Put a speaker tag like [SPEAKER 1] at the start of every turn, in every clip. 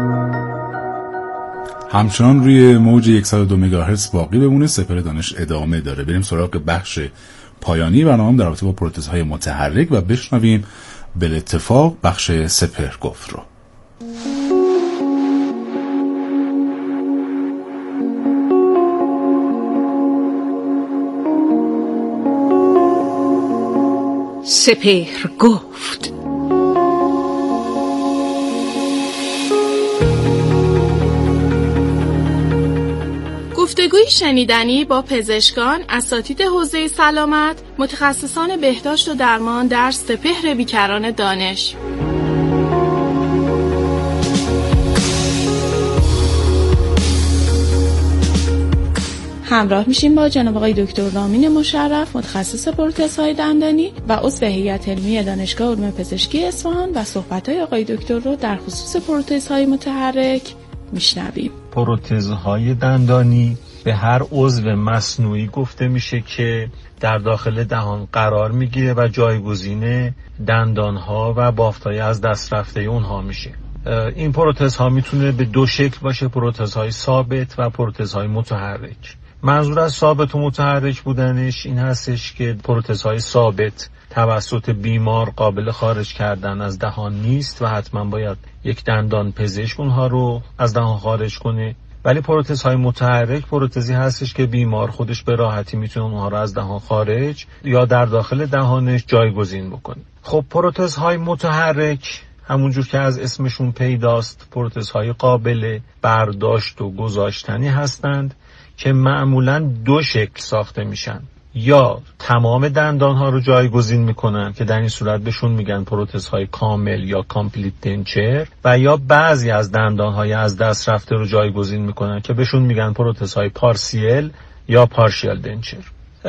[SPEAKER 1] همچنان روی موج 102 مگاهرتز باقی بمونه. سپهر دانش ادامه داره. بریم سراغ بخش پایانی برنامه در رابطه با پروتزهای متحرک و بشنویم بالاتفاق بخش سپهر گفت رو.
[SPEAKER 2] سپهر گفت. گفتگوی شنیدنی با پزشکان، اساتید حوزه سلامت، متخصصان بهداشت و درمان در سپهر بیکران دانش. همراه میشیم با جناب آقای دکتر رامین مشرف، متخصص پروتزهای دندانی و عضو هیئت علمی دانشگاه علوم پزشکی اصفهان و صحبت‌های آقای دکتر رو در خصوص پروتزهای متحرک میشنویم.
[SPEAKER 3] پروتزهای دندانی به هر عضو مصنوعی گفته میشه که در داخل دهان قرار میگیره و جایگزین دندانها و بافت‌های از دست رفته اونها میشه. این پروتزها میتونه به دو شکل باشه: پروتزهای ثابت و پروتزهای متحرک. منظور از ثابت و متحرک بودنش این هستش که پروتزهای ثابت توسط بیمار قابل خارج کردن از دهان نیست و حتما باید یک دندان پزشک اونها رو از دهان خارج کنه، ولی پروتزهای متحرک پروتزی هستش که بیمار خودش به راحتی میتونه اونها رو از دهان خارج یا در داخل دهانش جایگزین بکنه. خب پروتزهای متحرک همونجور که از اسمشون پیداست پروتزهای قابل برداشت و گذاشتنی هستند که معمولاً دو شکل ساخته میشن: یا تمام دندانها رو جایگزین میکنن که در این صورت بهشون میگن پروتزهای کامل یا کامپلیت دنچر، و یا بعضی از دندانهای از دست رفته رو جایگزین میکنن که بهشون میگن پروتزهای پارسیل یا پارشیال دنچر.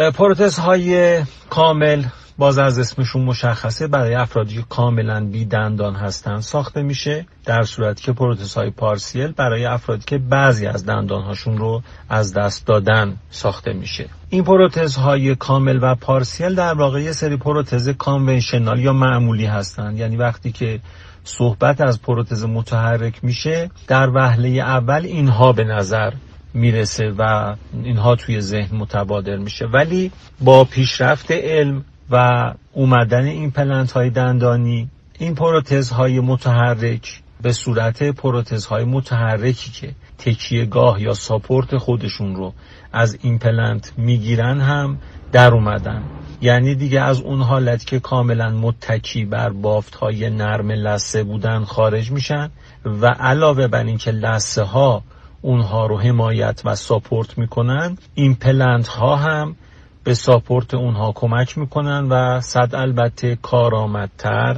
[SPEAKER 3] پروتزهای کامل باز از اسمشون مشخصه، برای افرادی که کاملا بی دندان هستن ساخته میشه، در صورتی که پروتزهای پارسیل برای افرادی که بعضی از دندانهاشون رو از دست دادن ساخته میشه. این پروتزهای کامل و پارسیل در واقع یه سری پروتز کانونشنال یا معمولی هستن، یعنی وقتی که صحبت از پروتز متحرک میشه در وهله اول اینها به نظر میرسه و اینها توی ذهن متبادر میشه، ولی با پیشرفت علم و اومدن این ایمپلنت‌های دندانی، این پروتزهای متحرک به صورت پروتزهای متحرکی که تکیه‌گاه یا ساپورت خودشون رو از ایمپلنت میگیرن هم در اومدن. یعنی دیگه از اون حالت که کاملا متکی بر بافت‌های نرم لثه بودن خارج میشن و علاوه بر این که لثه ها اونها رو حمایت و ساپورت میکنن، ایمپلنت ها هم به ساپورت اونها کمک میکنن و صد البته کارآمدتر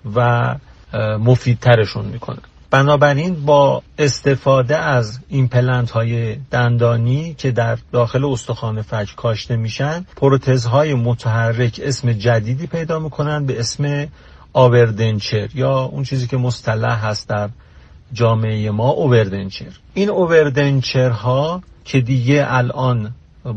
[SPEAKER 3] و مفیدترشون میکنن. بنابراین با استفاده از ایمپلنت های دندانی که در داخل استخوان فک کاشته میشن، پروتزهای متحرک اسم جدیدی پیدا میکنن به اسم آوردنچر یا اون چیزی که مصطلح هست در جامعه ما اووردنچر. این اووردنچر ها که دیگه الان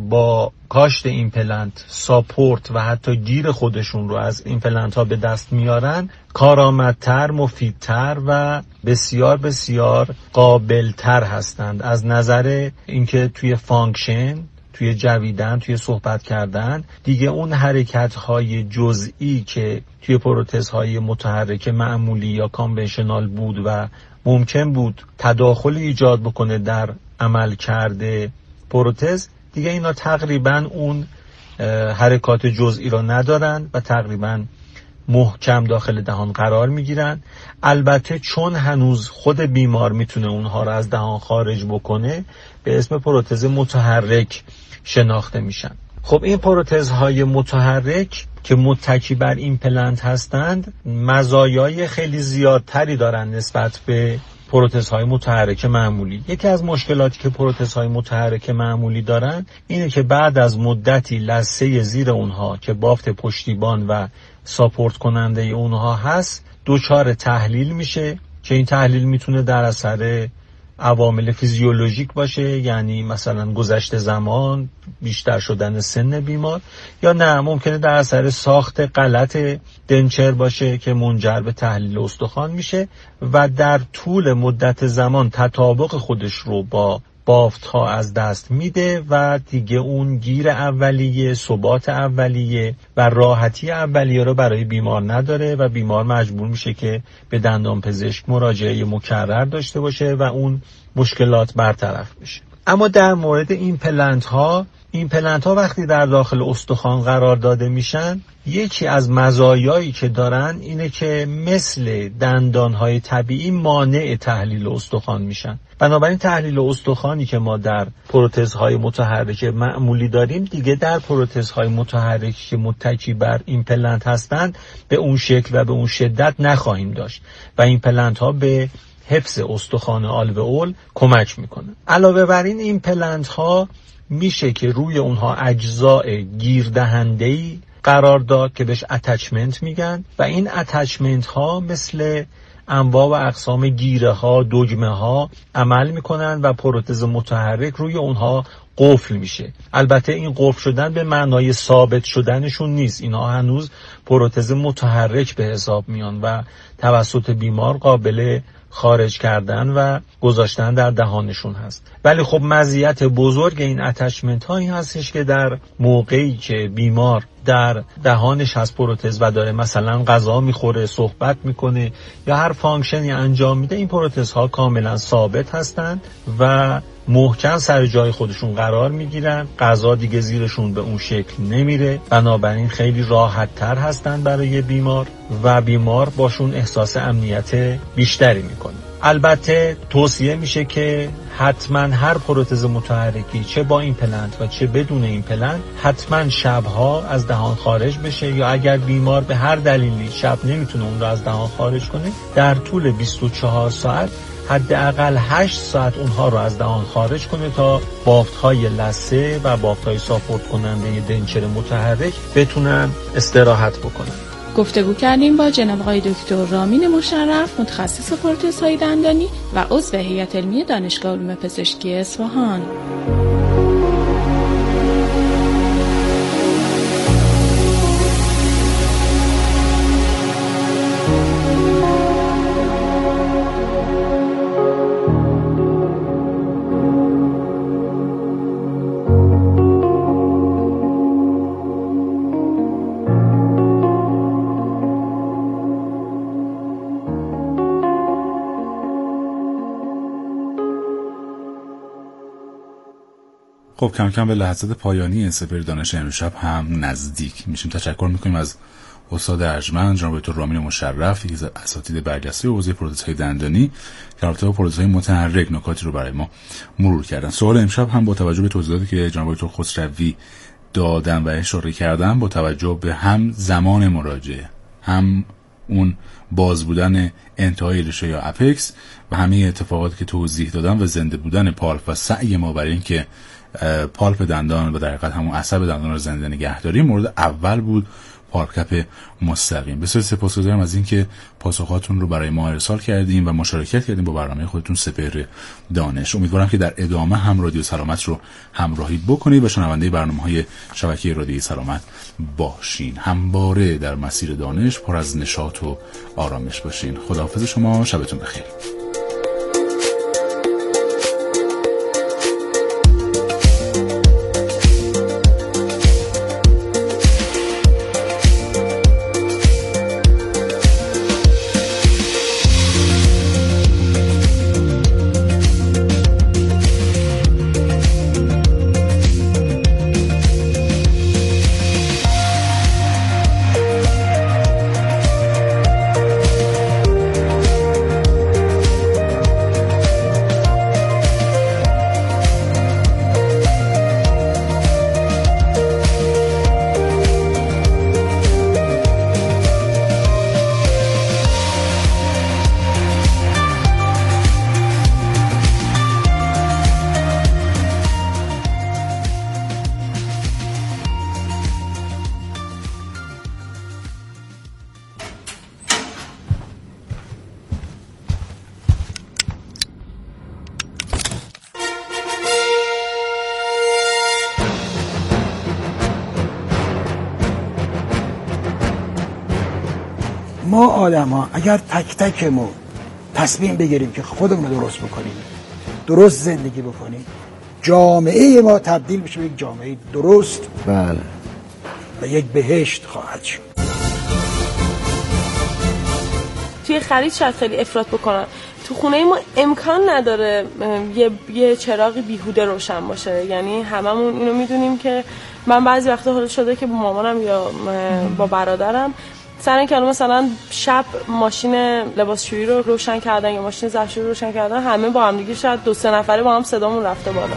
[SPEAKER 3] با کاشت ایمپلنت ساپورت و حتی گیر خودشون رو از ایمپلنت ها به دست میارن، کارآمدتر، مفیدتر و بسیار بسیار قابلتر هستند از نظر اینکه توی فانکشن، توی جویدن، توی صحبت کردن دیگه اون حرکت های جزئی که توی پروتزهای متحرک معمولی یا کانونشنال بود و ممکن بود تداخل ایجاد بکنه در عمل کرده پروتز، دیگه اینا تقریبا اون حرکات جزئی رو ندارن و تقریبا محکم داخل دهان قرار میگیرن. البته چون هنوز خود بیمار میتونه اونها رو از دهان خارج بکنه، به اسم پروتز متحرک شناخته میشن. خب این پروتزهای متحرک که متکی بر ایمپلنت هستند مزایای خیلی زیادتری دارن نسبت به پروتزهای متحرک معمولی. یکی از مشکلاتی که پروتزهای متحرک معمولی دارن اینه که بعد از مدتی لثه زیر اونها که بافت پشتیبان و ساپورت کننده اونها هست دچار تحلیل میشه که این تحلیل میتونه در اثر عوامل فیزیولوژیک باشه، یعنی مثلا گذشت زمان، بیشتر شدن سن بیمار، یا نه ممکنه در اثر ساخت غلط دنچر باشه که منجر به تحلیل استخوان میشه و در طول مدت زمان تطابق خودش رو با بافت ها از دست میده و دیگه اون گیر اولیه، ثبات اولیه و راحتی اولیه رو برای بیمار نداره و بیمار مجبور میشه که به دندان پزشک مراجعه مکرر داشته باشه و اون مشکلات برطرف بشه. اما در مورد ایمپلنت ها وقتی در داخل استخوان قرار داده میشن، یکی از مزایایی که دارن اینه که مثل دندانهای طبیعی مانع تحلیل استخوان میشن. بنابراین تحلیل استخوانی که ما در پروتزهای متحرک معمولی داریم دیگه در پروتزهای متحرکی که متکی بر ایمپلنت هستند به اون شکل و به اون شدت نخواهیم داشت و ایمپلنت ها به حفظ استخوان آلوئول کمک میکنه. علاوه بر این ایمپلنت ها میشه که روی اونها اجزاء گیردهنده‌ای قرار داد که بهش اتچمنت میگن و این اتچمنت ها مثل انواع و اقسام گیره ها، دگمه ها عمل میکنن و پروتز متحرک روی اونها قفل میشه. البته این قفل شدن به معنای ثابت شدنشون نیست، اینا هنوز پروتز متحرک به حساب میان و توسط بیمار قابل خارج کردن و گذاشتن در دهانشون هست. ولی خب مزیت بزرگ این اتچمنت ها این هستش که در موقعی که بیمار در دهانش هست پروتز و داره مثلا غذا میخوره، صحبت میکنه یا هر فانکشنی انجام میده، این پروتز ها کاملا ثابت هستند و محکم سر جای خودشون قرار میگیرن. غذا دیگه زیرشون به اون شکل نمیره، بنابراین خیلی راحت تر هستن برای بیمار و بیمار باشون احساس امنیت بیشتری میکنه. البته توصیه میشه که حتما هر پروتز متحرکی چه با ایمپلنت و چه بدون ایمپلنت حتما شبها از دهان خارج بشه، یا اگر بیمار به هر دلیلی شب نمیتونه اون رو از دهان خارج کنه، در طول 24 ساعت حداقل 8 ساعت اونها رو از دهان خارج کنه تا بافت‌های لثه و بافت‌های ساپورت کننده دنچر متحرک بتونن استراحت بکنن.
[SPEAKER 2] گفتگو کردیم با جناب آقای دکتر رامین مشرف، متخصص پروتزهای دندانی و عضو هیئت علمی دانشگاه علوم پزشکی اصفهان.
[SPEAKER 1] خب کم کم به لحظات پایانی سپر دانش امشب هم نزدیک میشیم. تشکر میکنیم از استاد ارجمند جناب دکتر رامین مشرف، یکی از اساتید برجسته حوزه پروتزهای دندانی که البته با پروتزهای متحرک نکاتی رو برای ما مرور کردن. سوال امشب هم با توجه به توضیحاتی که جناب دکتر خسروی دادن و اشاره کردن، با توجه به هم زمان مراجعه، هم اون باز بودن انتهای ریشه یا اپکس و همه اتفاقاتی که توضیح دادم و زنده بودن پالپ و سعی ما برای اینکه پالپ دندان و در حقیقت همون عصب دندان رو زنده نگه داریم، مورد اول بود پالپ کپ مستقیم. بسیار سپاسگزارم از اینکه پاسخاتون رو برای ما ارسال کردیم و مشارکت کردیم با برنامه خودتون سپهر دانش. امیدوارم که در ادامه هم رادیو سلامت رو همراهی بکنید و شنونده برنامه‌های شبکه رادیو سلامت باشین. همواره در مسیر دانش پر از نشاط و آرامش باشین. خداحافظ شما، شبتون بخیر.
[SPEAKER 4] ما آدم‌ها اگر تک تکمون تصمیم بگیریم که خودمون رو درست بکنیم، درست زندگی بکنیم، جامعه ما تبدیل میشه به یک جامعه درست،
[SPEAKER 5] بله،
[SPEAKER 4] و یک بهشت خواهد شد.
[SPEAKER 6] توی خرید شاید خیلی افراط بکنن. تو خونه ما امکان نداره یه چراغی بیهوده روشن باشه. یعنی هممون اینو میدونیم که من بعضی وقتا حالا شده که با مامانم یا با برادرم سر اینکه مثلا شب ماشین لباسشویی رو روشن کردن یا ماشین ظرفشویی رو روشن کردن، همه با هم دیگه شاید 2-3 نفره با هم صدامون رفته بالا.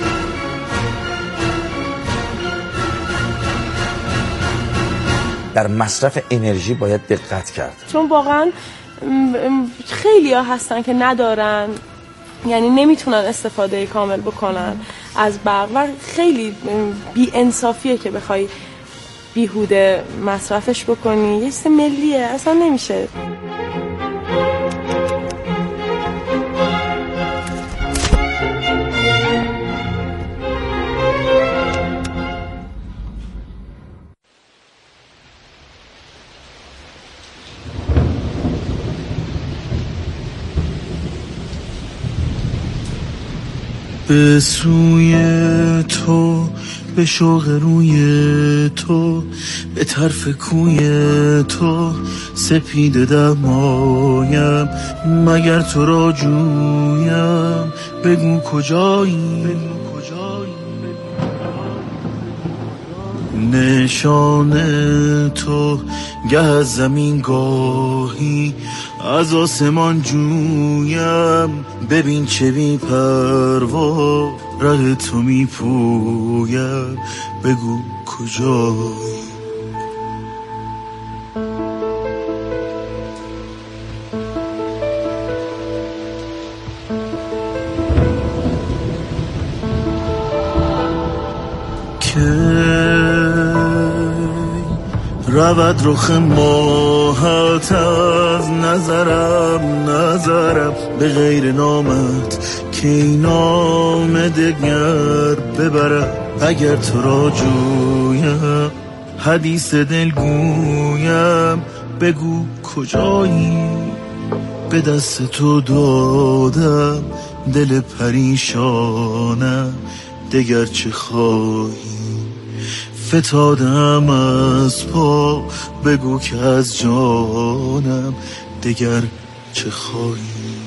[SPEAKER 5] در مصرف انرژی باید دقت کرد،
[SPEAKER 6] چون واقعا خیلی ها هستن که ندارن، یعنی نمیتونن استفاده کامل بکنن از برق و خیلی بی انصافیه که بخوای بیهوده مصرفش بکنی. یه چیز ملیه، اصلا نمیشه.
[SPEAKER 7] به سوی تو، به شوق روی تو، به طرف کوی تو سپیده دمایم، مگر تو را جویم، بگو کجایی، نشان تو گه از زمین گاهی از آسمان جویم، ببین چه بی پروا ره تو می پویم، بگو کجایی. رود رخ ماهت از نظرم به غیر نامت که این نام دگر ببرم، اگر تو را جویم، حدیث دل گویم، بگو کجایی. به دست تو دادم دل پریشانم، دگر چه خواهی. فتادم از پا، بگو که از جانم دگر چه خواهی.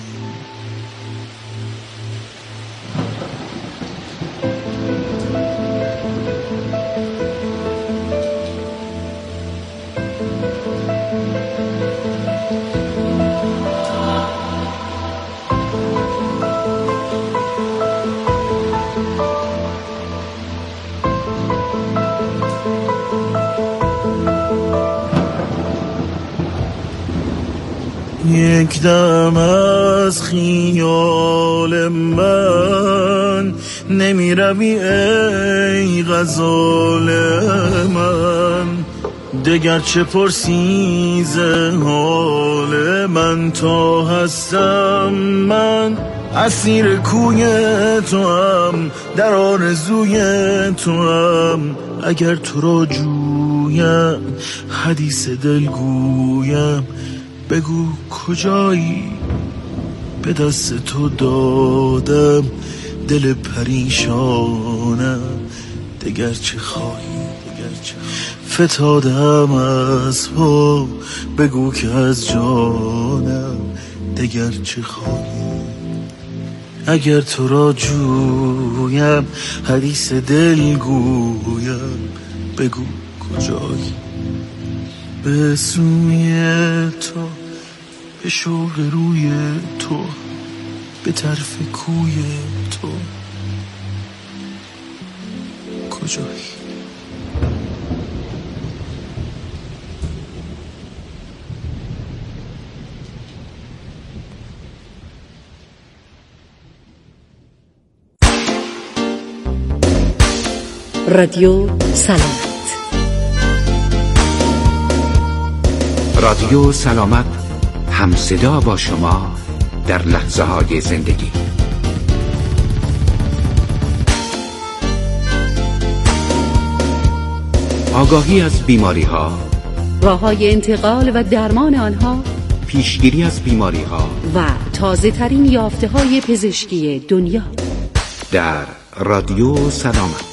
[SPEAKER 7] یک دم از خیال من نمی روی ای غزال من، دگر چه پرسی ز حال من، تا هستم من اسیر کوی تو هم، در آرزوی تو هم، اگر تو را جویم، حدیث دل گویم، بگو کجایی. به دست تو دادم دل پریشانم، دگر چه خواهی. فتادم از پا، بگو که از جانم دگر چه خواهی. اگر تو را جویم، حدیث دل گویم، بگو کجایی. به سوی تو، به شوق روی تو، به طرف کوی تو کجایی.
[SPEAKER 8] رادیو سلامت.
[SPEAKER 9] رادیو سلامت، همصدا با شما در لحظه های زندگی. آگاهی از بیماری ها،
[SPEAKER 8] راه‌های انتقال و درمان آنها،
[SPEAKER 9] پیشگیری از بیماری‌ها
[SPEAKER 8] و تازه‌ترین یافته‌های پزشکی دنیا
[SPEAKER 9] در رادیو سلامت.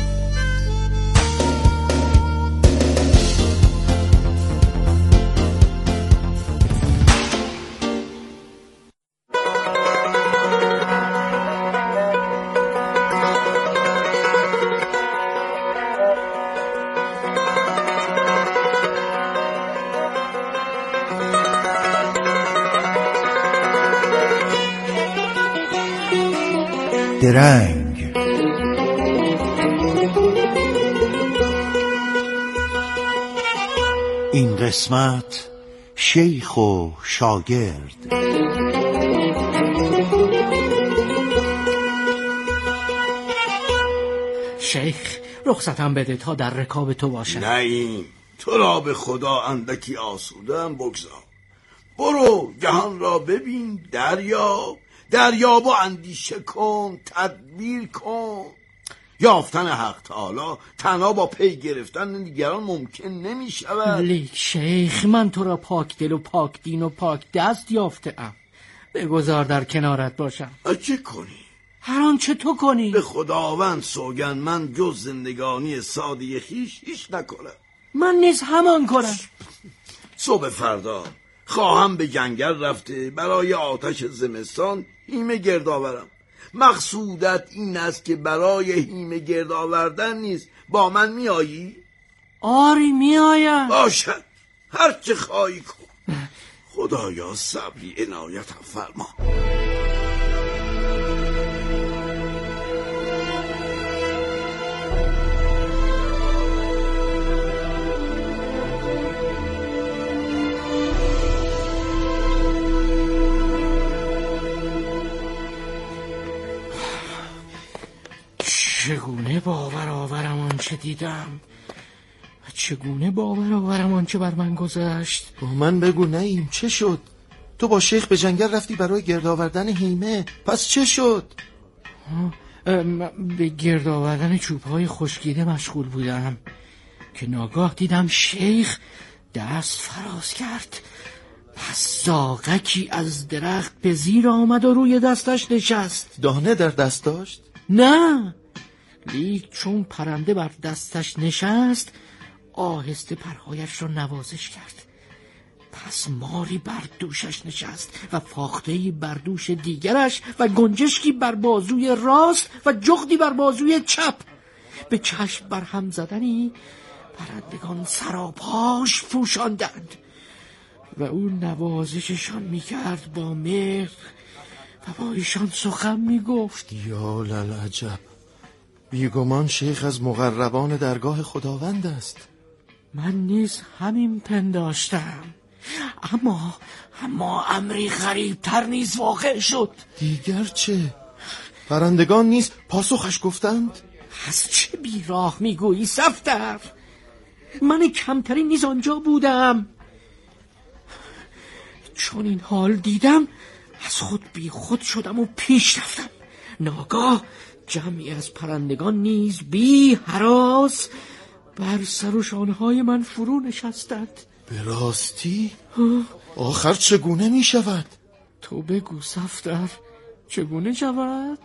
[SPEAKER 4] درنگ این قسمت شیخ و شاگرد.
[SPEAKER 10] شیخ رخصتم بده تا در رکاب تو باشم.
[SPEAKER 11] نه، تو را به خدا اندکی آسودم بگذار. برو جهان را ببین، دریاب و اندیشه کن، تدبیر کن. یافتن حق تعالی تنها با پی گرفتن دیگران ممکن نمی شود.
[SPEAKER 10] لیک شیخ، من تو را پاک دل و پاک دین و پاک دست یافته‌ام. بگذار در کنارت باشم.
[SPEAKER 11] چه کنی؟
[SPEAKER 10] هر آنچه تو کنی.
[SPEAKER 11] به خداوند سوگند من جز زندگانی ساده خویش هیچ نکنم.
[SPEAKER 10] من نیز همان کنم.
[SPEAKER 11] صبح فردا خواهم به جنگل رفته برای آتش زمستان هیمه گرد آورم. مقصودت این است که برای هیمه گرد آوردن نیست با من میایی؟
[SPEAKER 10] آری میایم.
[SPEAKER 11] باشد، هر چه خواهی کن. خدایا صبری عنایتم فرما.
[SPEAKER 10] چگونه باور آورم آنچه دیدم و چگونه باور آورم آنچه بر من گذشت.
[SPEAKER 7] با من بگو نعیم، چه شد؟ تو با شیخ به جنگل رفتی برای گرد آوردن هیمه، پس چه شد؟
[SPEAKER 10] به گرد آوردن چوب‌های خشکیده مشغول بودم که ناگاه دیدم شیخ دست فراز کرد. پس زاغکی از درخت به زیر آمد و روی دستش نشست.
[SPEAKER 7] دانه در دست داشت؟
[SPEAKER 10] نه، لیک چون پرنده بر دستش نشست آهسته پرهایش را نوازش کرد. پس ماری بر دوشش نشست و فاخته‌ای بر دوش دیگرش و گنجشکی بر بازوی راست و جغدی بر بازوی چپ. به چشم بر هم زدنی پرندگان سراپاش پوشاندند و او نوازششان میکرد با مهر و با ایشان سخن میگفت.
[SPEAKER 7] یا للعجب، بیگمان شیخ از مقربان درگاه خداوند است.
[SPEAKER 10] من نیز همین پنداشتم، اما امری غریبتر نیز واقع شد.
[SPEAKER 7] دیگر چه؟ پرندگان نیز پاسخش گفتند؟
[SPEAKER 10] از چه بیراه میگویی صفدر؟ من کمترین نیز آنجا بودم. چون این حال دیدم از خود بی خود شدم و پیش رفتم. ناگاه جمعی از پرندگان نیز بی هراس بر سر و شانه‌های من فرو نشستند.
[SPEAKER 7] به راستی؟ آخر چگونه می شود؟
[SPEAKER 10] تو بگو صفدر، چگونه شود؟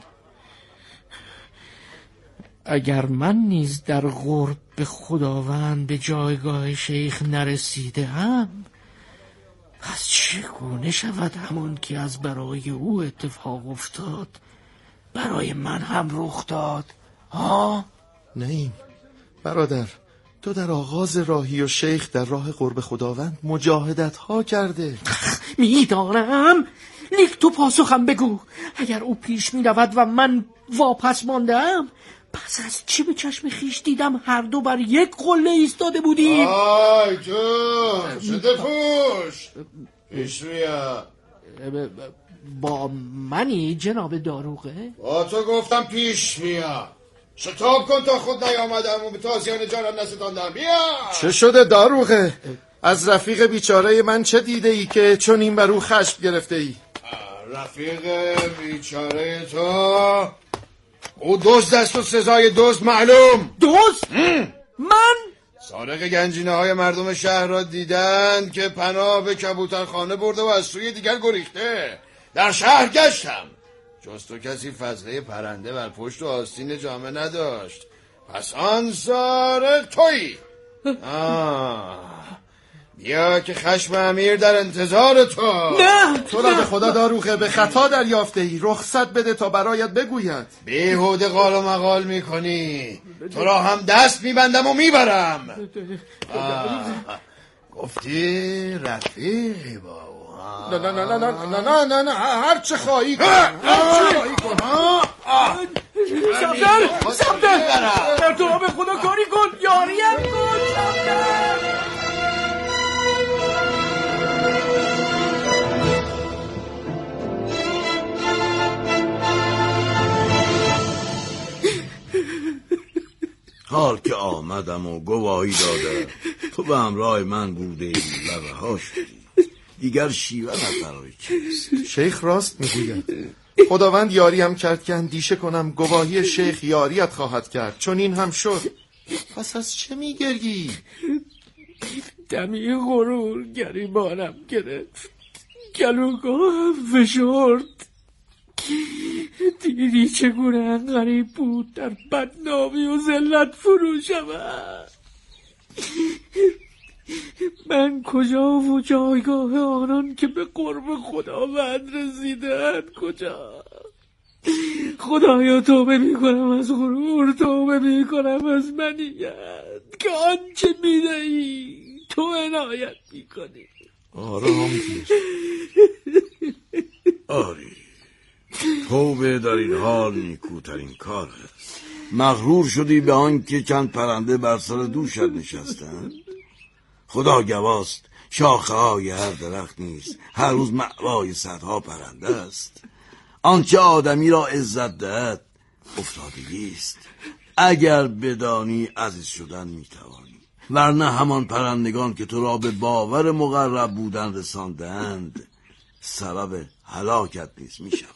[SPEAKER 10] اگر من نیز در قرب به خداوند به جایگاه شیخ نرسیدم، پس چگونه شود همان که از برای او اتفاق افتاد برای من هم رخ داد؟
[SPEAKER 7] نعیم برادر، تو در آغاز راهی و شیخ در راه قرب خداوند مجاهدت ها کرده.
[SPEAKER 10] میدانم، لیک تو پاسخم بگو. اگر او پیش می رود و من واپس ماندم، پس از چی به چشم خیش دیدم هر دو بر یک قله ایستاده بودیم؟
[SPEAKER 12] آی تو شده پوش پیش بیا.
[SPEAKER 10] با منی جناب داروغه؟
[SPEAKER 12] با تو گفتم پیش بیا. شتاب کن تا خود نیامدم و به تازیان جانم نستاندم. بیا.
[SPEAKER 7] چه شده داروغه؟ از رفیق بیچاره من چه دیده ای که چون این بر او خشم گرفته ای؟
[SPEAKER 12] رفیق بیچاره تو او دزد است و سزای دزد معلوم.
[SPEAKER 10] دزد؟ من؟
[SPEAKER 12] سارق گنجینه های مردم شهر را دیدند که پناه به کبوترخانه برده و از سوی دیگر گریخته. در شهر گشتم، جز تو کسی فضله پرنده بر پشت و آستین جامه نداشت. پس آن سارق تویی. بیا که خشم امیر در انتظار تو.
[SPEAKER 7] نه تو را به خدا داروخه، به خطا دریافته ای. رخصت بده تا برایت بگوید.
[SPEAKER 12] بیهوده قال و مقال میکنی. تو را هم دست میبندم و میبرم. گفتی رفیقی با او.
[SPEAKER 7] نه هر چه خواهی کن.
[SPEAKER 10] صفدر در تو به خدا کاری کن، یاریم کن صفدر.
[SPEAKER 11] حال که آمدم و گواهی داده تو به همراه من بوده ای و رها شدی، دیگر شیوه برای چیست؟
[SPEAKER 7] شیخ راست میگوید. خداوند یاری هم کرد که اندیشه کنم گواهی شیخ یاریت خواهد کرد، چون این هم شد. پس از چه میگریی؟
[SPEAKER 10] دمی غرور گریبانم گرفت، گلوگاهم فشرد. دیدی چگونه غریب بود در بدنامی و ذلت فرو شود. من کجا و جایگاه آنان که به قرب خداوند رسیدند کجا؟ خدایا توبه میکنم از غرور، توبه میکنم از منیت که آنچه میدهی تو عنایت میکنی.
[SPEAKER 11] آرام گیر. آری توبه در این حال نیکوترین کار است. مغرور شدی به آن که چند پرنده بر سر دوشت نشستند. خدا گواست شاخه های هر درخت نیست هر روز مأوای صدها پرنده است. آنچه آدمی را عزت دهد افتادگی است. اگر بدانی عزیز شدن میتوانی، ورنه همان پرندگان که تو را به باور مقرب بودن رساندند سبب هلاکت نیز میشوند.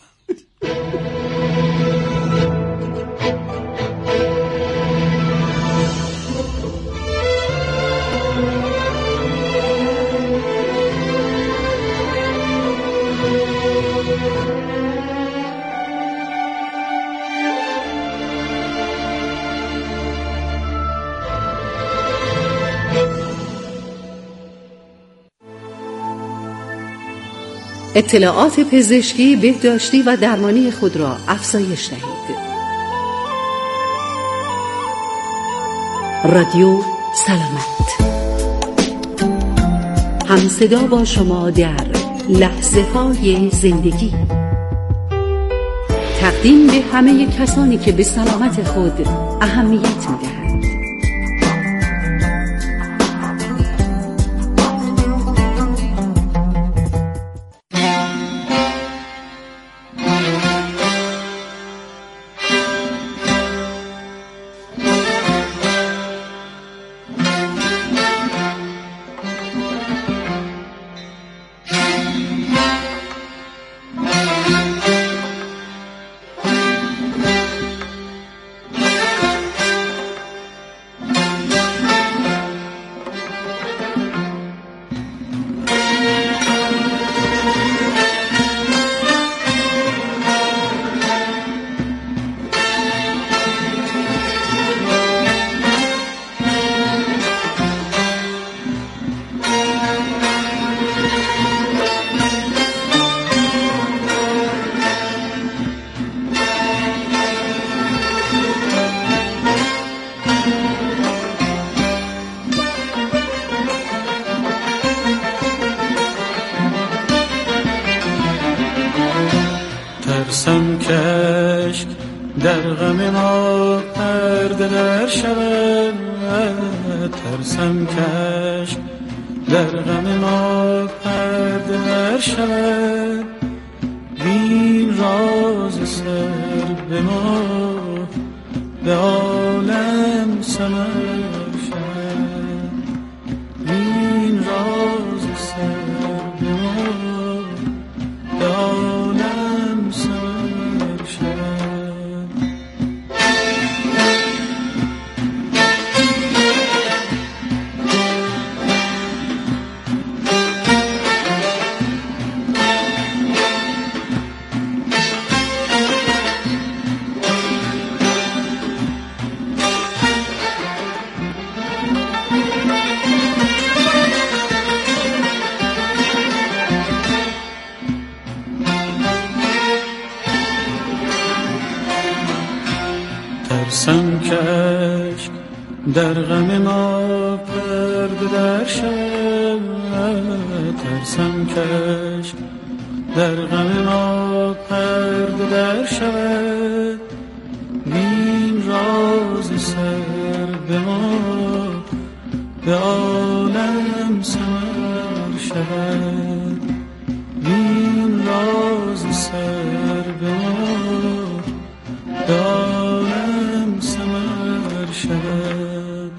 [SPEAKER 8] اطلاعات پزشکی، بهداشتی و درمانی خود را افزایش دهید. رادیو سلامت، همصدا با شما در لحظه های زندگی. تقدیم به همه کسانی که به سلامت خود اهمیت می‌دهند.
[SPEAKER 13] ترسم کش در غم ما پرده در شود، ترسم کش در غم ما پرده در شود. بین راز سر به ما به عالم سمر شود. بین راز سر به ما به عالم سمر شود. ترسم کشک در غم ما پرده در شب، ترسم کشک در غم ما پرده در شب، این راز سر به ما به عالم سمر شود، این راز سر به ما به عالم سمر شود.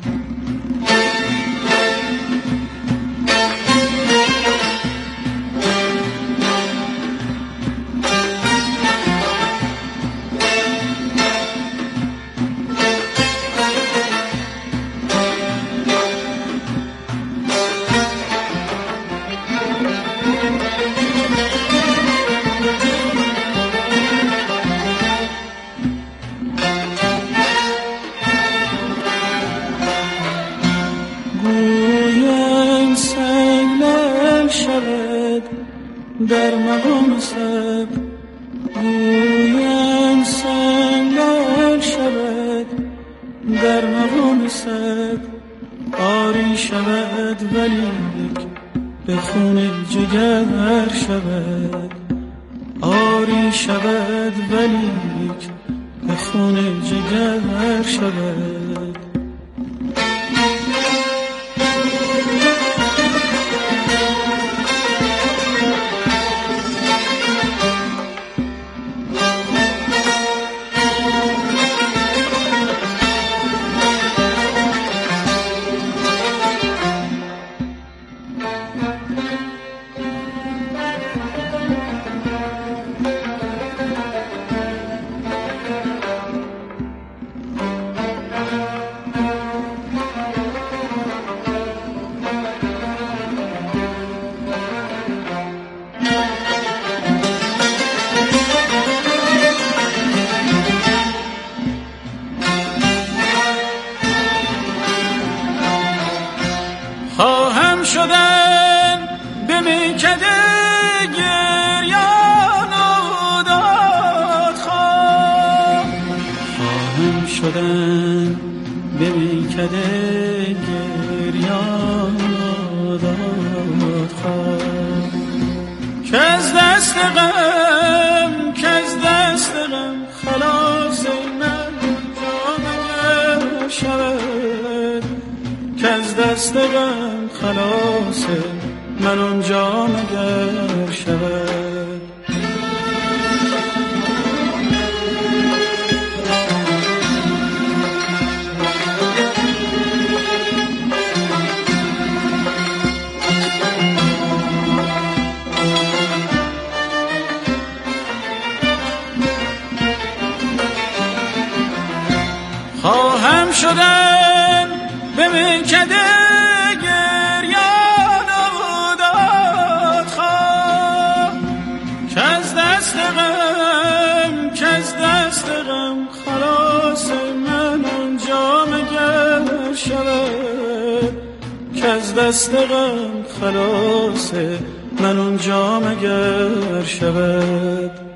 [SPEAKER 13] در مقام سب گویم سنگل شود، در مقام سب آری شود ولیک به خون جگر شود، آری شود ولیک به خون جگر شود. خواهم شدن به میکده گریان و دادخواه، خواهم شدن به میکده گریان و دادخواه، که از دست غم خلاص من جامگر شود، که از دست غم خلاص من آنجا مگر شود. خواهم شدن به میکده گریان و دادخواه، که از دست غم خلاص من آنجا مگر شود، که از دست غم خلاص من آنجا مگر شود.